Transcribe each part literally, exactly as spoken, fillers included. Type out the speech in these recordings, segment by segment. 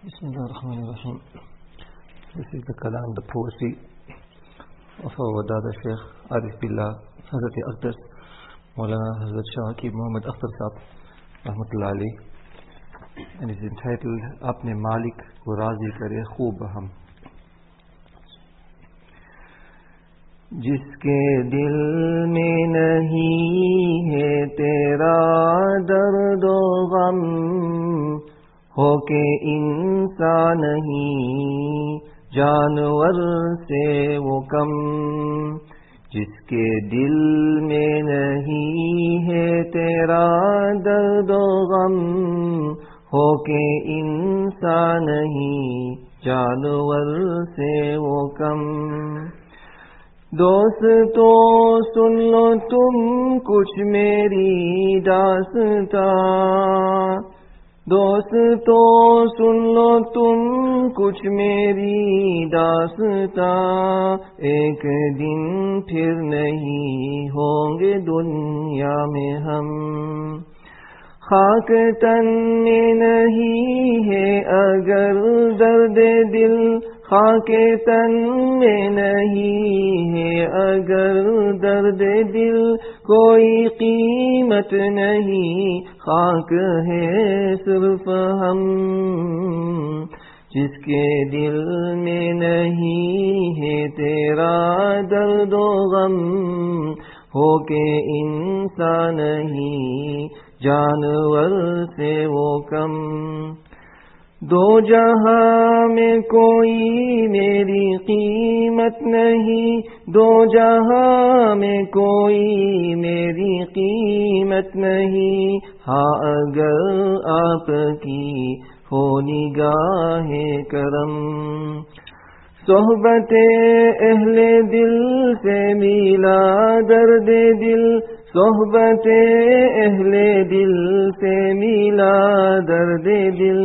Bismillah ar-Rahman ar-Rahim. This is the kalam, the poetry of our Dada Sheikh Arif Billah Hazrat Aqdas Maulana Hazrat Shah Muhammad Akhtar Sahab Rahmatullah Alayh, and it is entitled Apne Malik ko Razi Kare Khoob Hum. جسکے دل میں نہیں ہے تیرا درد و غم ہو کے انسان نہیں جانور سے وہ کم. جس کے دل میں نہیں ہے تیرا درد و غم ہو کے انسان نہیں جانور سے وہ کم. دوستو سن لو تم کچھ میری داستاں، دوستو سن لو تم کچھ میری داستاں. ایک دن پھر نہیں ہوں گے دنیا میں ہم. خاک تن میں نہیں ہے اگر درد دل، خاک تن میں نہیں ہے اگر درد دل، کوئی قیمت نہیں خاک ہے صرف ہم. جس کے دل میں نہیں ہے تیرا درد و غم ہو کے انسان نہیں جانور سے وہ کم. دو جہاں میں کوئی میری قیمت نہیں، دو جہاں میں کوئی میری قیمت نہیں. ہاں اگر آپ کی ہو نگاہ کرم، صحبت اہل دل سے میلا درد دل، صحبت اہل دل سے میلا درد دل.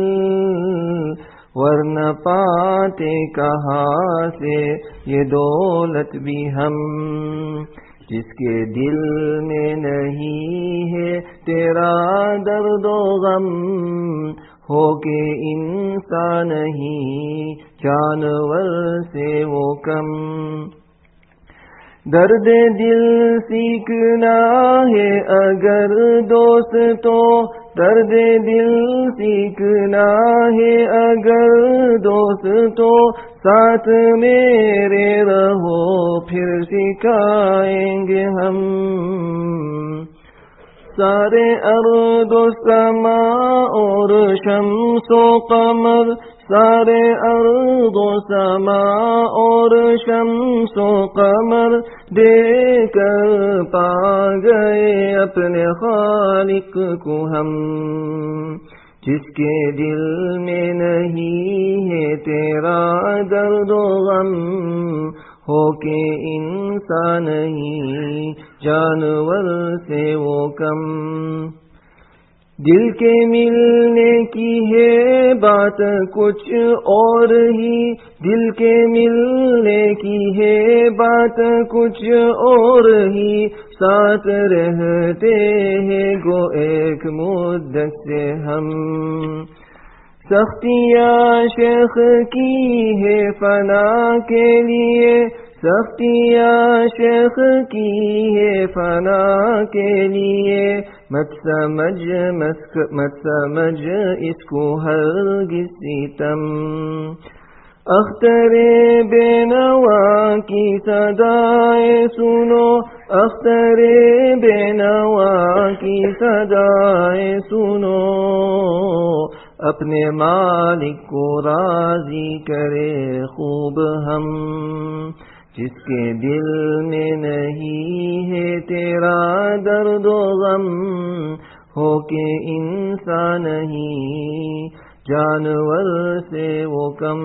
ورنہ پاتے کہاں سے یہ دولت بھی ہم. جس کے دل میں نہیں ہے تیرا درد و غم ہو کے انسان نہیں جانور سے وہ کم. درد دل سیکھنا ہے اگر دوست تو، درد دل سیکھنا ہے اگر دوست تو، ساتھ میرے رہو پھر سکھائیں گے ہم. سارے ارض و سما اور شمس و قمر، سارے ارض و سما اور شمس و قمر دیکھ کر پا گئے اپنے خالق کو ہم. جس کے دل میں نہیں ہے تیرا درد و غم ہو کے انسان نہیں جانور سے وہ کم. دل کے ملنے کی ہے بات کچھ اور ہی، دل کے ملنے کی ہے بات کچھ اور ہی. ساتھ رہتے ہیں گو ایک مدت سے ہم. سختیاں شیخ کی ہے فنا کے لیے، سختیاں شیخ کی ہے فنا کے لیے. مت سمجھ مت سمجھ اس کو ہرگز ستم. اختر بے نوا کی صدائیں سنو، اختر بے نوا کی صدائیں سنو. اپنے مالک کو راضی کرے خوب ہم. جس کے دل میں نہیں ہے تیرا درد و غم ہو کے انسان نہیں جانور سے وہ کم.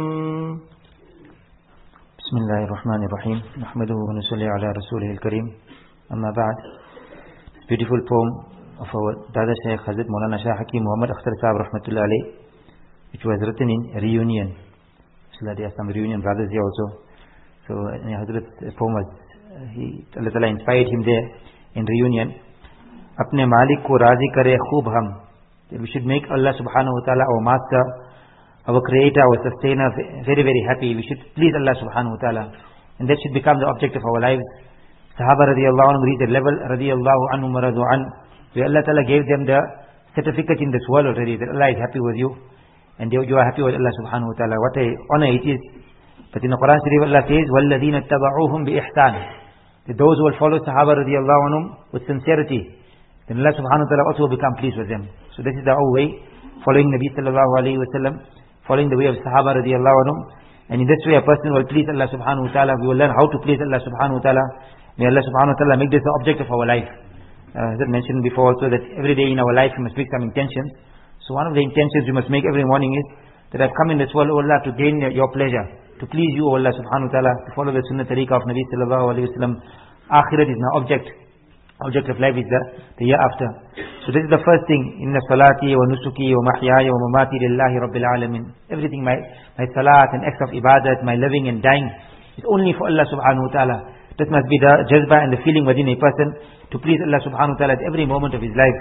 بسم اللہ الرحمن الرحیم. نحمدہ و نصلی علی رسولہ الکریم. اما بعد. Beautiful poem of our Dada Sheikh Hazrat Maulana Shah Hakim Muhammad Akhtar Sahab Rahmatullah Alayh, which was written in reunion. So there are some reunion brothers here also. So uh, Hazrat's poem was, uh, he, Allah Ta'ala inspired him there in reunion. Apne Malik ko razi kare khoob hum. We should make Allah subhanahu wa ta'ala our master, our creator, our sustainer, very, very happy. We should please Allah subhanahu wa ta'ala. And that should become the object of our lives. Sahaba radiallahu anhu reached the level radiallahu anhu maradu an, where Allah ta'ala gave them the certificate in this world already, that Allah is happy with you. And you are happy with Allah subhanahu wa ta'ala. What a honor it is. But in the Quran Sharif Allah says, وَالَّذِينَ اتَّبَعُوهُمْ بِإِحْسَانٍ, that those who will follow Sahaba radiallahu anhum with sincerity, then Allah subhanahu wa ta'ala also will become pleased with them. So this is our way, following Nabi sallallahu alayhi wa sallam, following the way of Sahaba radiallahu anhum. And in this way a person will please Allah subhanahu wa ta'ala. We will learn how to please Allah subhanahu wa ta'ala. May Allah subhanahu wa ta'ala make this the object of our life. Uh, as I mentioned before also, that every day in our life we must make some intentions. So one of the intentions we must make every morning is that I've come in this world, O Allah, to gain your pleasure, to please you, O Allah subhanahu wa ta'ala, to follow the sunnah tariqah of Nabi sallallahu alayhi wa sallam. Akhirat is my object. Object of life is the, the year after. So this is the first thing. Inna salati wa nusuki wa mahyaya wa mamati lillahi rabbil alamin. Everything, my, my salat and acts of ibadat, my living and dying, is only for Allah subhanahu wa ta'ala. This must be the jazba and the feeling within a person to please Allah subhanahu wa ta'ala at every moment of his life.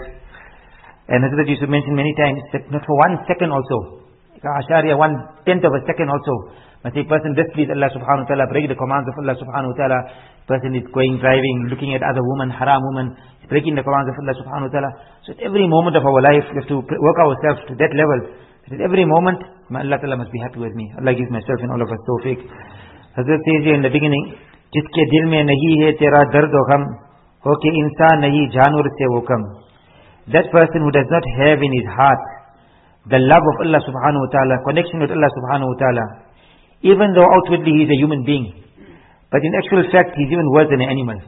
And as I used to mention many times, that not for one second also, Ashariya, one tenth of a second also, must a person displease Allah subhanahu wa ta'ala, break the commands of Allah subhanahu wa ta'ala. Person is going, driving, looking at other women, haram women, breaking the commands of Allah subhanahu wa ta'ala. So at every moment of our life, we have to work ourselves to that level. At every moment, Allah ta'ala must be happy with me. Allah gives myself and all of us tawfiq. Hazrat says here in the beginning, जिसके दिल में नहीं है तेरा दर्द और गम, हो के इंसान नहीं जानवर से वो कम. That person who does not have in his heart the love of Allah subhanahu wa ta'ala, connection with Allah subhanahu wa ta'ala, even though outwardly he is a human being, but in actual fact, he's even worse than an animal.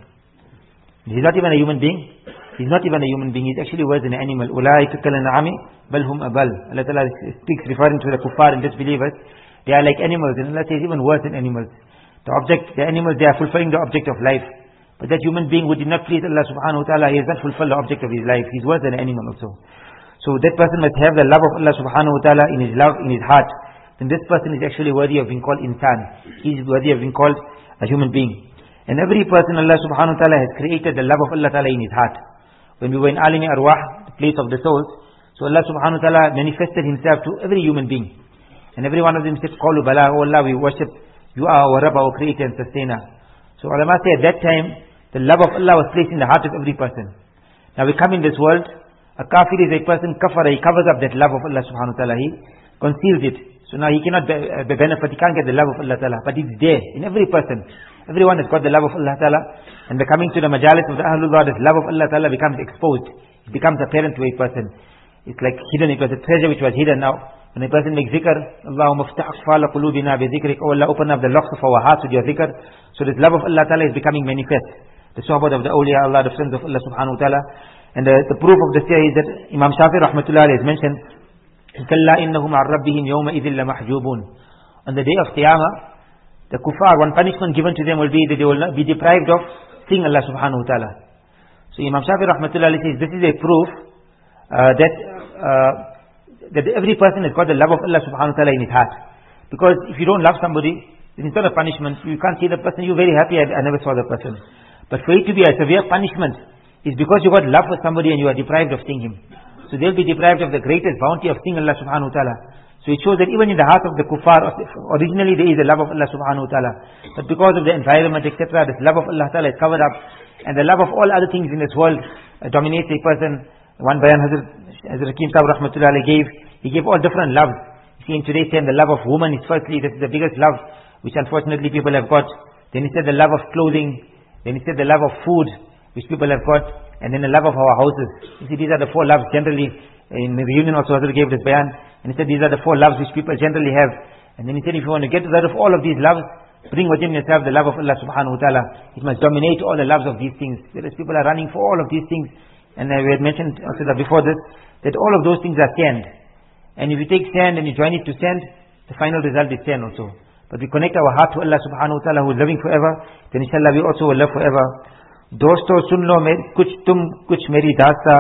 He's not even a human being. He's not even a human being. He's actually worse than an animal. أُولَٰئِكَ كَالْأَنْعَامِ بَلْ هُمْ أَضَلُّ. Allah Ta'ala speaks referring to the kuffar and disbelievers. They are like animals. And Allah says even worse than animals. The object, the animals, they are fulfilling the object of life. But that human being who did not please Allah subhanahu wa ta'ala, he has not fulfilled the object of his life. He's worse than an animal also. So that person must have the love of Allah subhanahu wa ta'ala in his love, in his heart. Then this person is actually worthy of being called insan. He is worthy of being called a human being. And every person Allah subhanahu wa ta'ala has created the love of Allah ta'ala in his heart. When we were in Alimi Arwah, the place of the souls, so Allah subhanahu wa ta'ala manifested himself to every human being. And every one of them said, Qalu Bala, oh Allah, we worship, you are our Rabb, our creator and sustainer. So ulama say at that time, the love of Allah was placed in the heart of every person. Now we come in this world, a kafir is a person, kafara, he covers up that love of Allah subhanahu wa ta'ala, he conceals it. So now he cannot be, uh, be benefit, he can't get the love of Allah Ta'ala. But it's there, in every person. Everyone has got the love of Allah Ta'ala. And by coming to the majalis of the Ahlullah, this love of Allah Ta'ala becomes exposed. It becomes apparent to a person. It's like hidden, it was a treasure which was hidden. Now, when a person makes zikr, Allahumma ftah aqfala qulubina bi zikrik, oh Allah, open up the locks of our hearts with your zikr. So this love of Allah Ta'ala is becoming manifest. The sohbat of the awliya Allah, the friends of Allah Subhanahu Wa Ta'ala. And the, the proof of this here is that Imam Shafi Rahmatullah has mentioned, كَلَّا إِنَّهُمْ عَنْ رَبِّهِمْ يَوْمَئِذٍ لَمَحْجُوبُونَ. On the day of Qiyamah, the kuffar, one punishment given to them will be that they will not be deprived of seeing Allah subhanahu wa ta'ala. So Imam Shafi rahmatullah says, this is a proof uh, that uh, that every person has got the love of Allah subhanahu wa ta'ala in his heart. Because if you don't love somebody, then it's not a punishment. You can't see the person, you're very happy, I, I never saw the person. But for it to be a severe punishment, is because you got love for somebody and you are deprived of seeing him. So they'll be deprived of the greatest bounty of seeing Allah subhanahu wa ta'ala. So it shows that even in the heart of the kuffar, originally there is a love of Allah subhanahu wa ta'ala. But because of the environment, et cetera, this love of Allah ta'ala is covered up. And the love of all other things in this world uh, dominates a person. One bayan Hazrat, Hazrat Hakim Sahib rahmatullah gave, he gave all different loves. You see in today's time, the love of woman is firstly, this is the biggest love, which unfortunately people have got. Then he said the love of clothing. Then he said the love of food, which people have got. And then the love of our houses. You see, these are the four loves generally. In the reunion also Hazrat gave this bayan. And he said these are the four loves which people generally have. And then he said if you want to get rid of all of these loves, bring within yourself the love of Allah subhanahu wa ta'ala. It must dominate all the loves of these things. Whereas people are running for all of these things. And uh, we had mentioned also that before this, that all of those things are sand. And if you take sand and you join it to sand, the final result is sand also. But we connect our heart to Allah subhanahu wa ta'ala who is living forever, then inshallah we also will live forever. दोस्तों सुन लो मेरी कुछ तुम कुछ मेरी दास्ता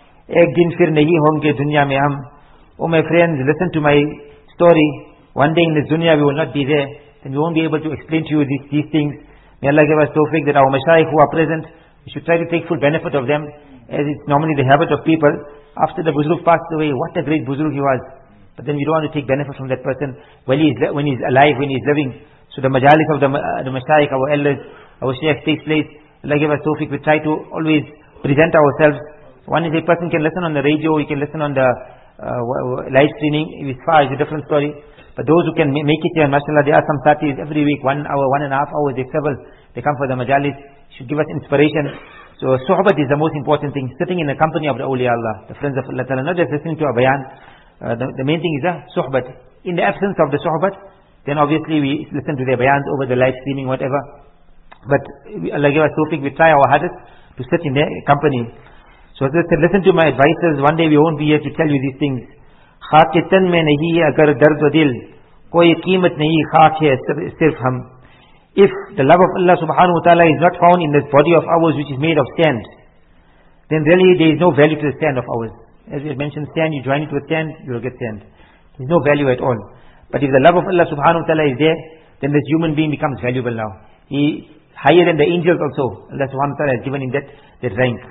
एक दिन फिर नहीं होंगे दुनिया में हम. Oh my friends, listen to my story. One day in this dunya we will not be there, then we won't be able to explain to you these, these things. May Allah give us tawfiq that our mashayikh who are present, we should try to take full benefit of them, as it's normally the habit of people. After the buzurg passed away, what a great buzurg he was. but then we don't want to take benefit from that person when he's, when he's alive, when he's living. So the majalis of the, uh, the mashayikh, our elders, our shaykh takes place. Allah give us tawfiq. We try to always present ourselves. One is a person can listen on the radio, he can listen on the uh, live streaming. If it's far, it's a different story. But those who can make it here, mashallah, there are some satis every week, one hour, one and a half hours, they travel, they come for the majalis, should give us inspiration. So suhbat is the most important thing, sitting in the company of the awliya Allah, the friends of Allah Ta'ala, not just listening to a bayan. Uh, the, the main thing is the suhbat. In the absence of the suhbat, then obviously we listen to their bayans over the live streaming, whatever. But we, Allah give us tawfiq, we try our hardest to sit in their company. So as I said, listen to my advices, one day we won't be here to tell you these things. خاک تن میں نہیں اگر درد و دل کوئی قیمت نہیں خاک ہے صرف ہم. If the love of Allah subhanahu wa ta'ala is not found in this body of ours which is made of sand, then really there is no value to the sand of ours. As we had mentioned, sand, you join it with sand, you will get sand. There is no value at all. But if the love of Allah subhanahu wa ta'ala is there, then this human being becomes valuable now. He is higher than the angels also. Allah subhanahu wa ta'ala has given him that, that rank.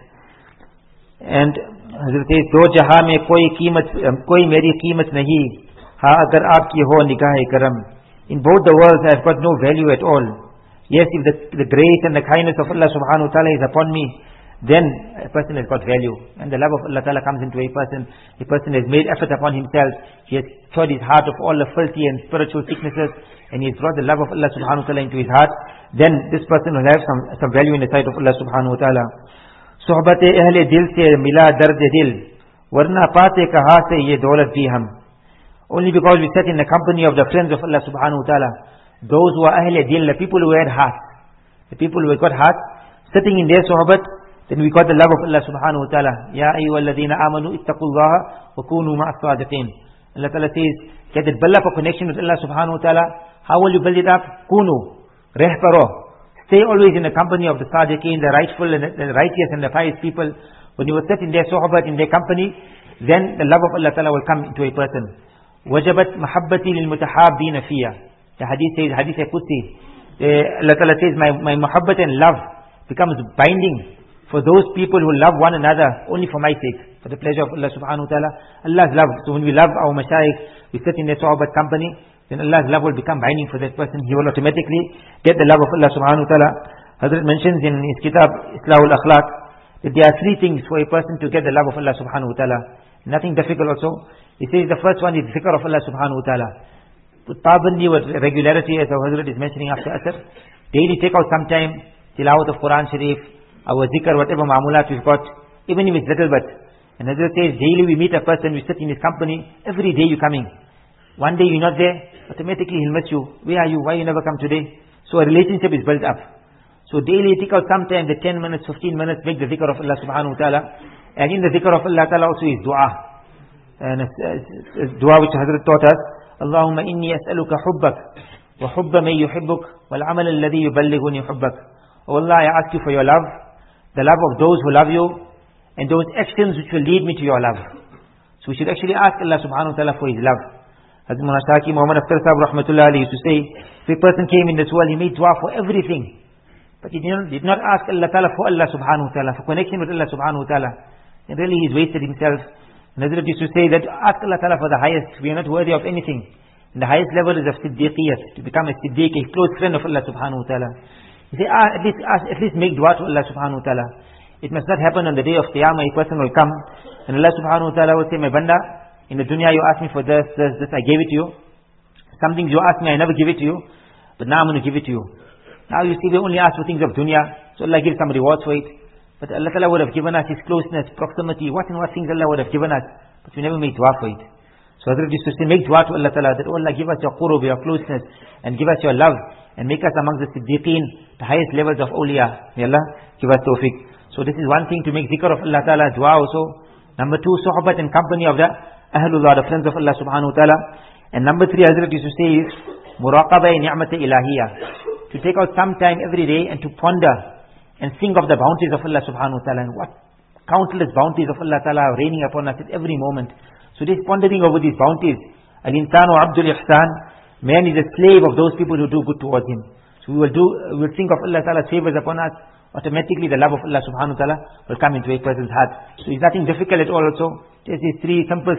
And Hazrat says, दो जहां में कोई कीमत कोई मेरी कीमत नहीं हाँ अगर आपकी हो निगाह करम. In both the worlds I have got no value at all. Yes, if the, the grace and the kindness of Allah subhanahu wa ta'ala is upon me, then a person has got value. And the love of Allah ta'ala comes into a person. A person has made effort upon himself. He has cured his heart of all the filthy and spiritual sicknesses, and he has brought the love of Allah subhanahu wa ta'ala into his heart. Then this person will have some, some value in the sight of Allah subhanahu wa ta'ala. صحبت اہل دل سے ملا درد دل ورنہ پاتے کہاں سے یہ دولت بھی ہم. Only because we sat in the company of the friends of Allah subhanahu wa ta'ala, those who are ahl dil, the people who had heart, the people who had got heart, sitting in their sohbat, then we got the love of Allah subhanahu wa ta'ala. Ya ayyuhalladhina amanu ittaqullaha wa kunu ma'as sadiqin. Allah ta'ala says, get that build up a connection with Allah subhanahu wa ta'ala. How will you build it up? Kunu, rehparo. Stay always in the company of the sadiqeen, the rightful and the, the righteous and the pious people. When you will sit in their sohbat, in their company, then the love of Allah ta'ala will come into a person. وَجَبَتْ مَحَبَّتِي لِلْمُتَحَابِّينَ فِيهَا. The hadith says, hadith al-Qudsi, Allah ta'ala says, my, my muhabbat and love becomes binding for those people who love one another only for my sake, for the pleasure of Allah subhanahu wa ta'ala. Allah's love. So when we love our mashayikh, we sit in their sohbat company, then Allah's love will become binding for that person. He will automatically get the love of Allah subhanahu wa ta'ala. Hazrat mentions in his kitab, Islahul Akhlaq, that there are three things for a person to get the love of Allah subhanahu wa ta'ala. Nothing difficult also. He says the first one is zikr of Allah subhanahu wa ta'ala. With pabandi, with regularity, as our Hazrat is mentioning after Asr, daily take out some time, tilawat of Quran Sharif, our zikr, whatever ma'amulat we've got, even if it's little bit. And Hazrat says, daily we meet a person, we sit in his company, every day you're coming. One day you're not there, automatically he'll miss you. Where are you? Why you never come today? So a relationship is built up. So daily take out some time, the ten minutes, fifteen minutes, make the dhikr of Allah subhanahu wa ta'ala. And in the dhikr of Allah ta'ala also is dua. And it's, it's, it's dua which Hazrat taught us. Allahumma inni as'aluka hubbak wa hubba man yuhibbuk wal amal alladhi yuballighuni hubbak. Oh Allah, I ask you for your love, the love of those who love you, and those actions which will lead me to your love. So we should actually ask Allah subhanahu wa ta'ala for his love. Hazrat Mullah Shaki Muhammad Akhtar Sahib rahmatullah alayhi used to say, if a person came in this world, he made dua for everything, but he did not, did not ask Allah ta'ala for Allah subhanahu wa ta'ala, for connection with Allah subhanahu wa ta'ala, then really he's wasted himself. And Hazrat used to say that ask Allah ta'ala for the highest. We are not worthy of anything. And the highest level is of siddiqiyat, to become a siddiq, a close friend of Allah subhanahu wa ta'ala. He say, ah, at least ask, at least make dua to Allah subhanahu wa ta'ala. It must not happen on the day of Qiyamah. A person will come and Allah subhanahu wa ta'ala will say, my banda, in the dunya you asked me for this, this, this, I gave it to you. Some things you asked me, I never give it to you. But now I'm going to give it to you. Now you see, we only ask for things of dunya, so Allah gives some rewards for it. But Allah Ta'ala would have given us His closeness, proximity, what and what things Allah would have given us. But we never make dua for it. So Hazrat used to say, make dua to Allah Ta'ala, that, oh Allah, give us your qurub, your closeness, and give us your love, and make us amongst the siddiqeen, the highest levels of awliya. May Allah give us tawfiq. So this is one thing, to make zikr of Allah Ta'ala, dua also. Number two, sohbat and company of the Ahlullah, the friends of Allah subhanahu wa ta'ala. And number three, Hazrat used to say is, muraqaba ni'mat ilahiyya. To take out some time every day and to ponder and think of the bounties of Allah subhanahu wa ta'ala, and what countless bounties of Allah ta'ala are raining upon us at every moment. So this pondering over these bounties, al-insanu abdul ihsan, man is a slave of those people who do good towards him. So we will do, we will think of Allah ta'ala's favors upon us, automatically the love of Allah subhanahu wa ta'ala will come into a person's heart. So it's nothing difficult at all also. Just these three simple things.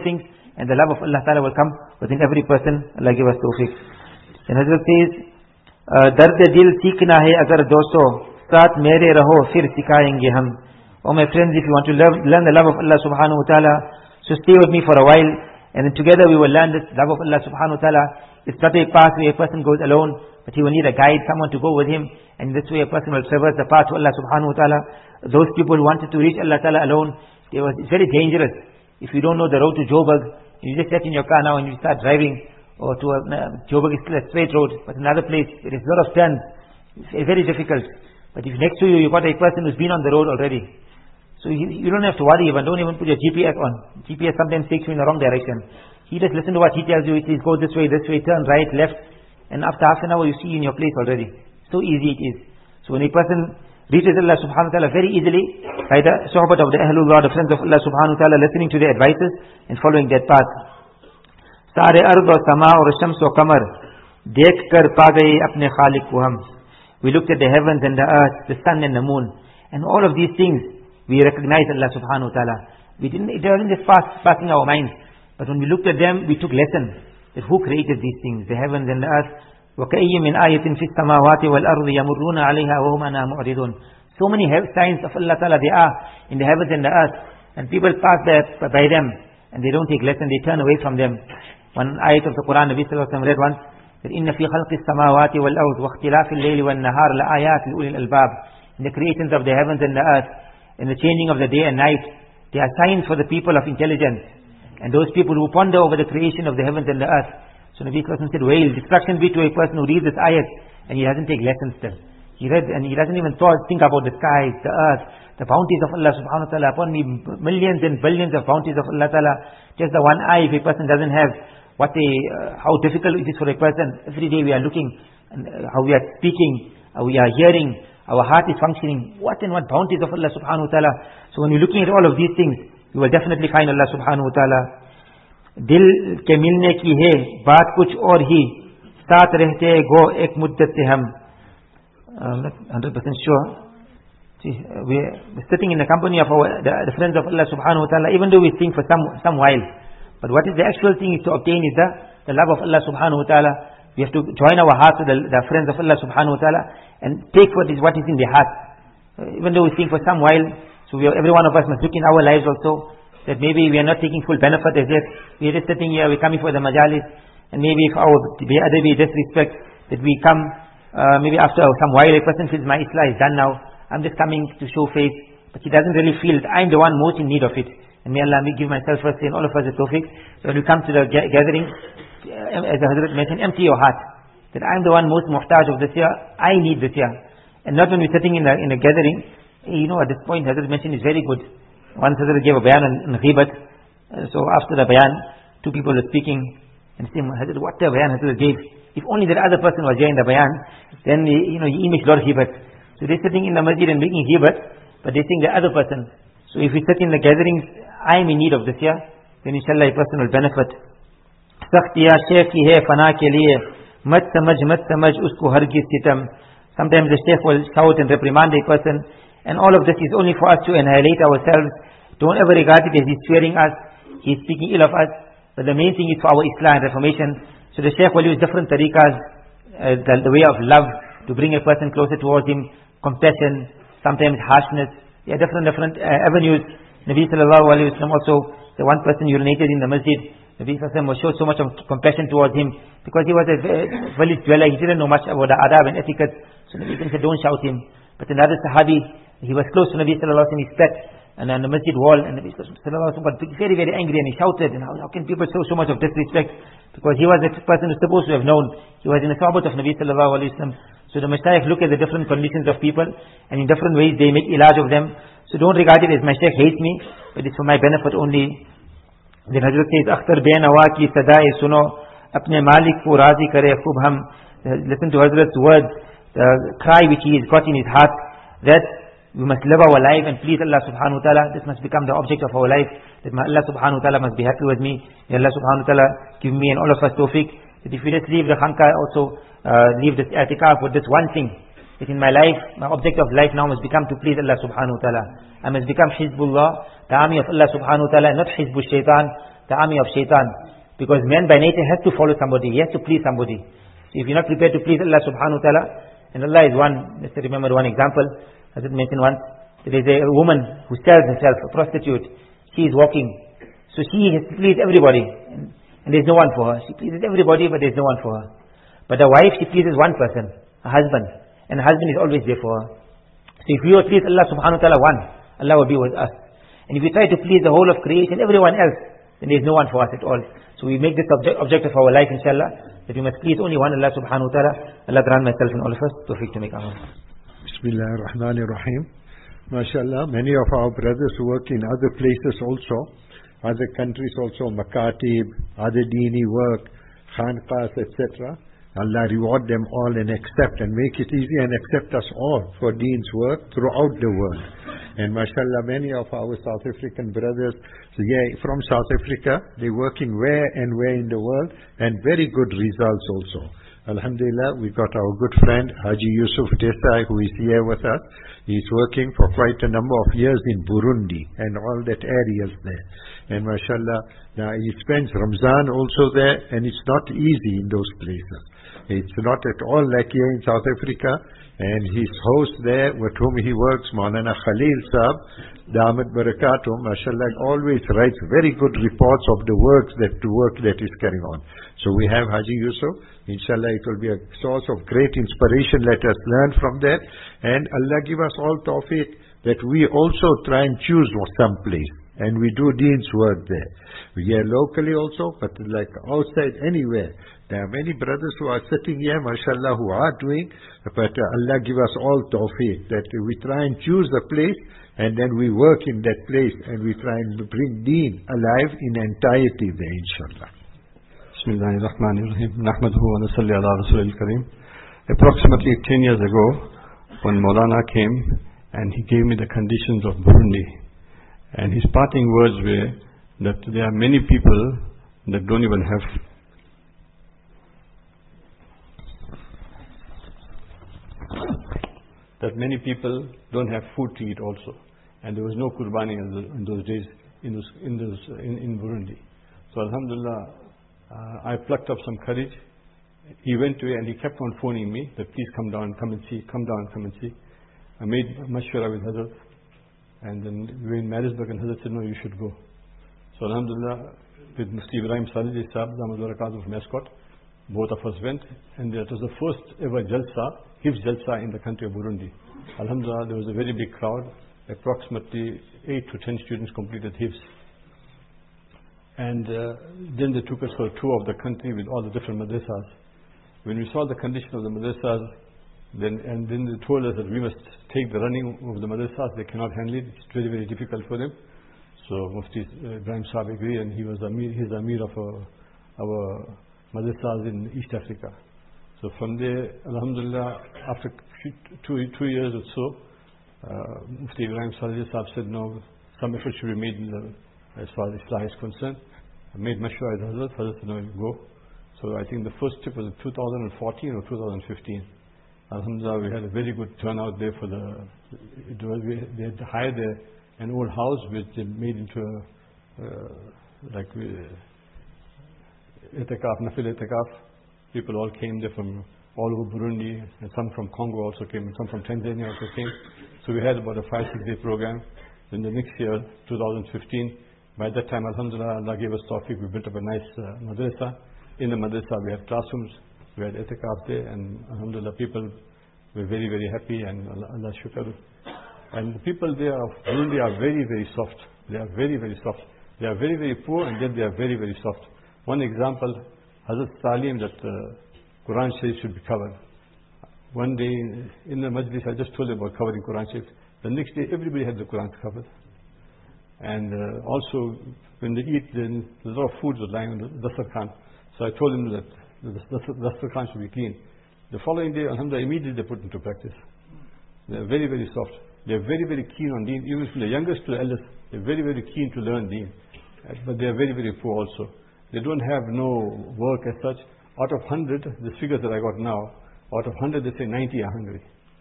and the love of Allah Ta'ala will come within every person. Allah give us tawfiq. And Hazrat says, Dard dil seekhna hai agar dosto, saath mere raho fir sikayenge hum. Oh my friends, if you want to love, learn the love of Allah Subhanahu Wa Ta'ala, so stay with me for a while, and then together we will learn this love of Allah Subhanahu Wa Ta'ala. It's not a path where a person goes alone, but he will need a guide, someone to go with him, and this way a person will traverse the path to Allah Subhanahu Wa Ta'ala. Those people who wanted to reach Allah Ta'ala alone, it was, it's very dangerous. If you don't know the road to Joburg, and you just get in your car now and you start driving, or to a, uh, Joburg is still a straight road, but another place, there is a lot of turns. It's very difficult. But if next to you, you've got a person who's been on the road already, so you, you don't have to worry even, don't even put your G P S on. G P S sometimes takes you in the wrong direction. He just listen to what he tells you, he says go this way, this way, turn right, left, and after half an hour you see in your place already. So easy it is. So when a person reaches Allah Subhanahu Wa Ta'ala very easily, by the sohbat of the Ahlullah, the friends of Allah Subhanahu Wa Ta'ala, listening to their advices and following that path. Sare ard aur sama aur shams aur qamar, dekh kar pa gaye apne khaliq ko hum. We looked at the heavens and the earth, the sun and the moon, and all of these things, we recognize Allah Subhanahu Wa Ta'ala. We didn't, it wasn't just pass, passing our minds, but when we looked at them, we took lesson that who created these things, the heavens and the earth. وَكَأَيٍّ مِّنْ آيَةٍ فِي السَّمَاوَاتِ وَالْأَرْضِ يَمُرُّونَ عَلَيْهَا وَهُمْ عَنْهَا مُعْرِضُونَ. So many signs of Allah Ta'ala there are in the heavens and the earth, and people pass by them, and they don't take lesson, they turn away from them. One ayat of the Quran, Nabi Sallallahu Alaihi Wasallam read once, that إِنَّ فِي خَلْقِ السَّمَاوَاتِ وَالْأَرْضِ وَاخْتِلَافِ اللَّيْلِ وَالنَّهَارِ لَآيَاتٍ لِأُولِي الْأَلْبَابِ. In the creations of the heavens and the earth, in the changing of the day and night, there are signs for the people of intelligence, and those people who ponder over the creation of the heavens and the earth. So Nabi Sallallahu Alaihi Wasallam said, well, destruction be to a person who reads this ayat and he doesn't take lessons still. He read and he doesn't even thought, think about the skies, the earth, the bounties of Allah Subhanahu Wa Ta'ala upon me, millions and billions of bounties of Allah Ta'ala. Just the one eye, if a person doesn't have, what a, uh, how difficult it is for a person. Every day we are looking, and uh, how we are speaking, how we are hearing, our heart is functioning. What and what bounties of Allah Subhanahu Wa Ta'ala. So when we're looking at all of these things, you will definitely find Allah Subhanahu Wa Ta'ala. दिल के मिलने की है बात कुछ और ही, साथ रहते गो एक मुद्दत से हम. I'm not one hundred percent sure. See, we're sitting in the company of our, the, the friends of Allah Subhanahu Wa Ta'ala, even though we think for some some while. But what is the actual thing is to obtain is the, the love of Allah Subhanahu Wa Ta'ala. We have to join our hearts with the, the friends of Allah Subhanahu Wa Ta'ala and take what is what is in their heart. Uh, even though we think for some while, so we are, every one of us must look in our lives also, that maybe we are not taking full benefit as if we are just sitting here, we're coming for the majalis, and maybe if our other be disrespect, that we come, uh, maybe after some while a person feels my Islah is done now, I'm just coming to show faith, but he doesn't really feel that I'm the one most in need of it. And may Allah give myself first and all of us a tawfiq. So when we come to the gathering, as the Hazrat mentioned, empty your heart, that I'm the one most muhtaj of this year, I need this year. And not when we're sitting in a, in a gathering, you know, at this point Hazrat mentioned is very good. Once Hazrat gave a bayan on ghibat, uh, so after the bayan, two people were speaking, and saying, Hazrat, what the bayan Hazrat gave? If only that other person was there in the bayan, then, you know, he imaged a lot of ghibat. So they're sitting in the masjid and making ghibat, but they're saying the other person. So if we sit in the gatherings, I am in need of this year, then inshallah a person will benefit. Sakhtiya shaykh ki hai fana ke liye, mat samajh, mat samajh, usko hargiz sitam. Sometimes the shaykh will shout and reprimand a person, and all of this is only for us to annihilate ourselves. Don't ever regard it as he's swearing us, he's speaking ill of us. But the main thing is for our Islam and reformation. So the Shaykh will use different tariqas, uh, the, the way of love to bring a person closer towards him, compassion, sometimes harshness. There are different different uh, avenues. Nabi Sallallahu Alaihi Wasallam also, the one person urinated in the masjid, Nabi Sallallahu Alaihi Wasallam showed so much of compassion towards him because he was a village dweller. He didn't know much about the adab and etiquette. So Nabi said, don't shout him. But another Sahabi, he was close to Nabi Sallallahu Alaihi Wasallam, he sat and on the masjid wall, and Nabi Sallallahu Alaihi Wasallam got very, very angry, and he shouted, and how, how can people show so much of disrespect? Because he was the person who's supposed to have known. He was in the sahabat of Nabi Sallallahu Alaihi Wasallam. So the Mashaykh look at the different conditions of people, and in different ways they make ilaj of them. So don't regard it as my Shaykh hates me, but it's for my benefit only. Then Hazrat says, Akhtar bain awa ki sadae suno, apne malik ko razi kare khub ham. Listen to Hazrat's words, the cry which he has got in his heart, that we must live our life and please Allah Subhanahu Wa Ta'ala. This must become the object of our life, that Allah Subhanahu Wa Ta'ala must be happy with me. May Allah Subhanahu Wa Ta'ala give me and all of us tawfiq, that if we just leave the khanqa, also uh, leave this i'tikaf with this one thing, that in my life, my object of life now must become to please Allah Subhanahu Wa Ta'ala. I must become Hizbullah, the army of Allah Subhanahu Wa Ta'ala, not Hizbul Shaitan, the the army of shaitan. Because man by nature has to follow somebody, he has to please somebody. So if you're not prepared to please Allah subhanahu wa ta'ala, and Allah is one, let's remember one example, as it mentioned once, there is a woman who sells herself, a prostitute. She is walking. So she has to please everybody. And, and there's no one for her. She pleases everybody, but there's no one for her. But a wife, she pleases one person, a husband. And the husband is always there for her. So if we will please Allah subhanahu wa ta'ala one, Allah will be with us. And if we try to please the whole of creation, everyone else, then there's no one for us at all. So we make this object, object of our life, inshallah, that we must please only one Allah subhanahu wa ta'ala. Allah grant myself and all of us tawfiq to make amal. Bismillah ar-Rahman ar-Rahim. MashaAllah, many of our brothers work in other places also, other countries also, Makatib, other Dini work, Khanqas, et cetera. Allah reward them all and accept and make it easy and accept us all for Deen's work throughout the world. And mashallah, many of our South African brothers, so yeah, from South Africa, they work in where and where in the world, and very good results also. Alhamdulillah, we got our good friend Haji Yusuf Desai, who is here with us. He's working for quite a number of years in Burundi and all that areas there. And mashallah, now he spends Ramzan also there, and it's not easy in those places. It's not at all like here in South Africa. And his host there, with whom he works, Maulana Khalil Saab, Damat Barakatum, mashallah, always writes very good reports of the works that the work that is carrying on. So we have Haji Yusuf. Inshallah, it will be a source of great inspiration. Let us learn from that. And Allah give us all tawfiq that we also try and choose some place. And we do Deen's work there. We are locally also, but like outside, anywhere. There are many brothers who are sitting here, mashallah, who are doing, but uh, Allah give us all tawfiq, that we try and choose a place, and then we work in that place, and we try and bring Deen alive in entirety there, inshallah. Bismillahirrahmanirrahim. Nahmaduhu wa nasalli ala Rasulil Kareem. Approximately ten years ago, when Maulana came, and he gave me the conditions of Burundi, and his parting words were that there are many people that don't even have that many people don't have food to eat also, and there was no Qurbani in those days in those, in, those, in, in Burundi. So Alhamdulillah, uh, I plucked up some courage. He went away and he kept on phoning me that please come down, come and see, come down, come and see. I made mashwara with Hazrat, and then we were in Marisburg, and Hazrat said no, you should go. So Alhamdulillah, with Mufti Ibrahim Salih Sahib, Damat Barakatuh from Escort, both of us went, and that was the first ever Jalsa, Hifz Jalsa in the country of Burundi. Alhamdulillah, there was a very big crowd. Approximately eight to ten students completed Hifz. And uh, then they took us for a tour of the country with all the different madrasas. When we saw the condition of the madrasas, then, and then they told us that we must take the running of the madrasas. They cannot handle it. It's very, very difficult for them. So Mufti Ibrahim Sahib agreed, and he was Amir, he's the Amir of our, our madrasas in East Africa. So from there, Alhamdulillah, after two, two years or so, uh, Mufti Ibrahim Salih Sahib said, no, some effort should be made in the, as far as Islah is concerned. I made mashwara with Hazrat. Hazrat said, no, you go. So I think the first trip was in two thousand fourteen or two thousand fifteen. Alhamdulillah, we had a very good turnout there for the, it was, we, they had hired a, an old house which they made into a, uh, like, uh, itikaf, nafil itikaf. People all came there from all over Burundi, and some from Congo also came, and some from Tanzania also came. So we had about a five, six day program. Then the next year, two thousand fifteen, by that time, Alhamdulillah, Allah gave us tawfiq. We built up a nice uh, madrasa. In the madrasa, we had classrooms, we had itikaf there, and Alhamdulillah, people were very, very happy, and Allah, Allah shukr. And the people there of Burundi are very, very soft. They are very, very soft. They are very, very poor, and then they are very, very soft. One example, Hazrat Salim, that uh, Quran Sharif should be covered. One day in the majlis, I just told them about covering Quran Sharif. The next day, everybody had the Quran covered. And uh, also, when they eat, then a lot of food was lying on the Dasar So I told them that the Dasar should be clean. The following day, Alhamdulillah, immediately they put into practice. They are very, very soft. They are very, very keen on Deen. Even from the youngest to the eldest, they are very, very keen to learn Deen. But they are very, very poor also. They don't have no work as such. Out of one hundred, the figures that I got now, out of one hundred, they say ninety are hungry.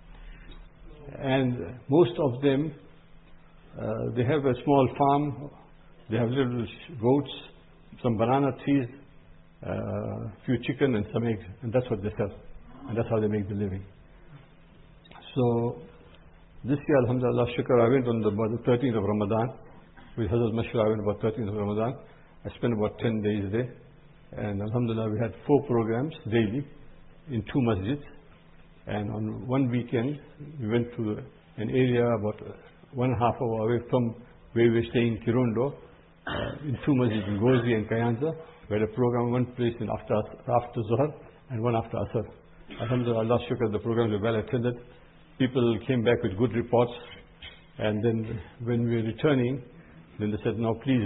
And most of them, uh, they have a small farm, they have little goats, some banana trees, a uh, few chicken and some eggs, and that's what they sell. And that's how they make the living. So, this year, alhamdulillah, shukr, I went on the, about the thirteenth of Ramadan. With Hazrat Mashra, I went about thirteenth of Ramadan. I spent about ten days there. And alhamdulillah, we had four programs daily in two masjids. And on one weekend, we went to an area about one and a half hour away from where we were staying in Kirundo, uh, in two masjids in Gozi and Kayanza. We had a program, one place in after, after Zuhr and one after Asr. Alhamdulillah, Allah shukr, the programs were well attended. People came back with good reports. And then when we were returning, then they said, now please,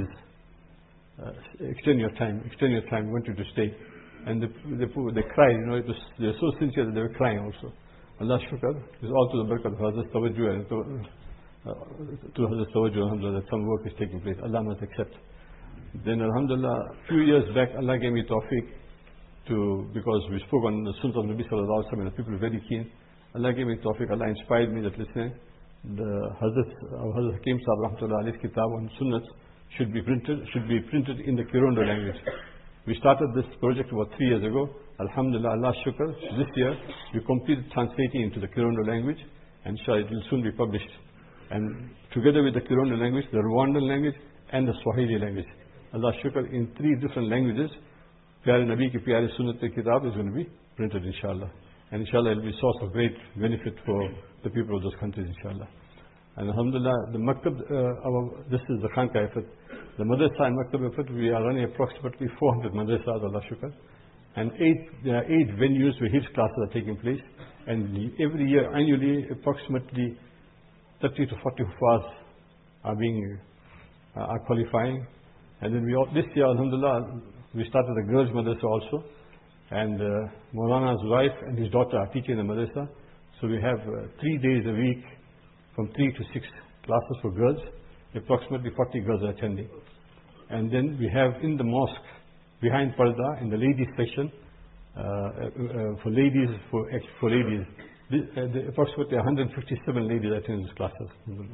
uh, extend your time, extend your time, we want you to stay. And they, they, they cried, you know, it was, they were so sincere that they were crying also. Allah shukr, it was all to the barakat of Hazrat Tawajjuh and to, uh, to Hazrat Tawajjuh, alhamdulillah, that some work is taking place. Allah must accept. Then alhamdulillah, a few years back, Allah gave me tawfiq to, because we spoke on the Sunnah of Nabi Sallallahu Alaihi Wasallam and the people were very keen. Allah gave me tawfiq, Allah inspired me that listen, the Hazrat, uh, Hazrat Hakim Sahib Rahmatullah Alayhi's kitab on Sunnat should be printed, should be printed in the Kirundo language. We started this project about three years ago. Alhamdulillah, Allah shukr. This year, we completed translating into the Kirundo language, and inshallah it will soon be published. And together with the Kirundo language, the Rwandan language, and the Swahili language. Allah shukr, in three different languages, Pyare Nabi ki Pyare Sunnat Kitab is going to be printed, inshallah. And inshallah, it will be a source of great benefit for the people of those countries, inshallah. And alhamdulillah, the Maktab, uh, our, this is the Khanka effort. The Madrasa and Maktab effort, we are running approximately four hundred madrasas, Allah shukr. And eight, there are eight venues where Hifz classes are taking place. And every year, annually, approximately thirty to forty Hufaz are being, uh, are qualifying. And then we, all, this year, alhamdulillah, we started a girls' madrasa also. And uh, Maulana's wife and his daughter are teaching the madrasa. So we have uh, three days a week, from three to six classes for girls. Approximately forty girls are attending. And then we have in the mosque, behind Parda, in the ladies section, uh, uh, for ladies, for for ladies, this, uh, the, approximately one hundred fifty-seven ladies attend these classes.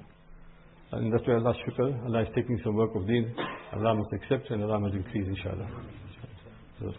And that's why Allah shukr, Allah is taking some work of deen. Allah must accept and Allah must increase, inshallah. So,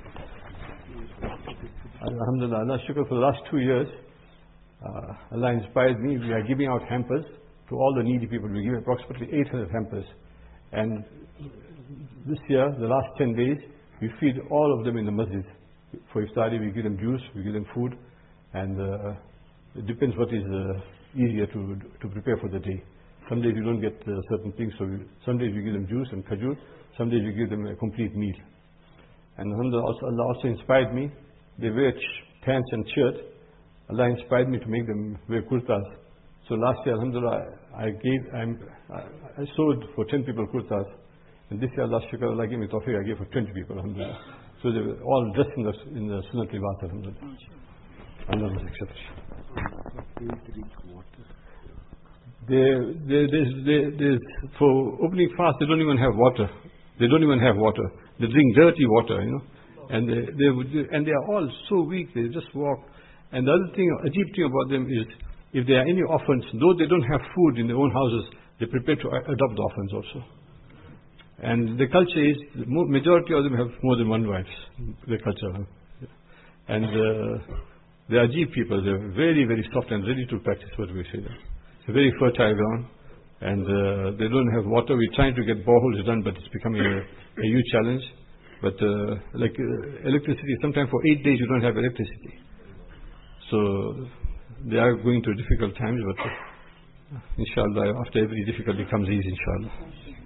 alhamdulillah, Allah shukr, for the last two years, uh, Allah inspired me. We are giving out hampers to all the needy people. We give approximately eight hundred hampers. And this year, the last ten days, we feed all of them in the masjid. For iftari, we give them juice, we give them food, and uh, it depends what is uh, easier to to prepare for the day. Some days you don't get uh, certain things, so we, some days we give them juice and kajur, some days we give them a complete meal. And alhamdulillah, also, Allah also inspired me. They wear ch- pants and shirt. Allah inspired me to make them wear kurtas. So last year, alhamdulillah, I gave, I'm, I, I sewed for ten people kurtas. And this year, Allah shukr, Allah gave me tawfiq, I gave for twenty people, alhamdulillah. So they were all dressed in the, in the sunnat libas, alhamdulillah. Allah must accept it. There, there, there's, there, there's, for opening fast, they don't even have water. They don't even have water. They drink dirty water, you know. And they, they would, and they are all so weak, they just walk. And the other thing, ajib thing about them is, if there are any orphans, though they don't have food in their own houses, they prepare to adopt the orphans also. And the culture is, the majority of them have more than one wife, the culture. And uh, they are ajib people, they're very, very soft and ready to practice what we say. It's a very fertile ground, and uh, they don't have water. We're trying to get boreholes done, but it's becoming a, a huge challenge. But uh, like uh, electricity, sometimes for eight days you don't have electricity. So they are going through difficult times, but uh, inshallah, after every difficulty comes ease, inshallah.